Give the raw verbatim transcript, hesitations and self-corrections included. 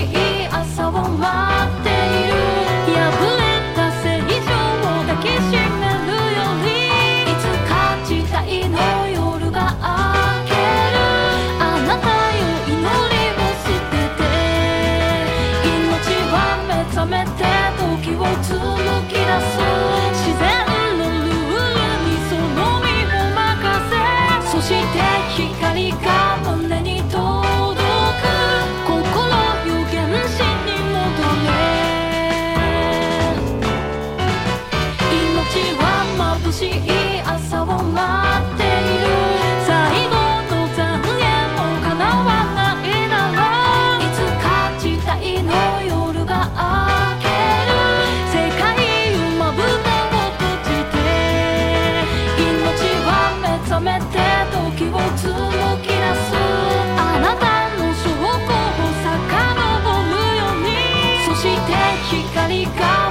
い朝を待っている。破れた正常を抱きしめるより、いつか時代の夜が明ける。あなたよ祈りを捨てて、命は目覚めて時を紡ぎ出す。自然のルールにその身を任せ、そして光が胸に届く。心よ原始に戻れ。命は眩しい朝を待っている。最後の残念も叶わないなら、いつか時代の夜が明ける。世界をまぶたを閉じて、命は目覚めて時を紡ぎ出す。あなたの証拠を遡るように、そして光が